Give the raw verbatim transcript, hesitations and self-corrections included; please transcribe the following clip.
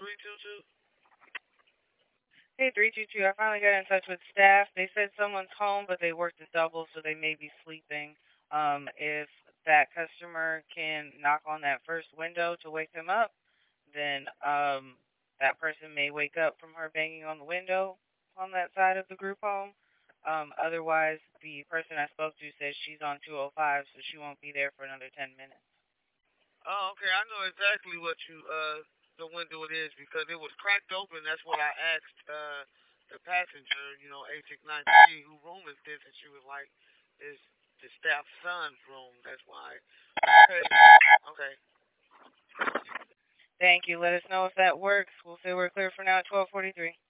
three two two. Hey, three two two, I finally got in touch with staff. They said someone's home, but they worked a double, so they may be sleeping. Um, if that customer can knock on that first window to wake them up, then um, that person may wake up from her banging on the window on that side of the group home. Um, otherwise, the person I spoke to says she's on two oh five, so she won't be there for another ten minutes. Oh, okay. I know exactly what you uh the window it is because it was cracked open. That's what I asked uh the passenger. You know, A six nine three, who room is this? And she was like, "It's the staff son's room." That's why. Okay. Okay. Thank you. Let us know if that works. We'll say we're clear for now at twelve forty-three.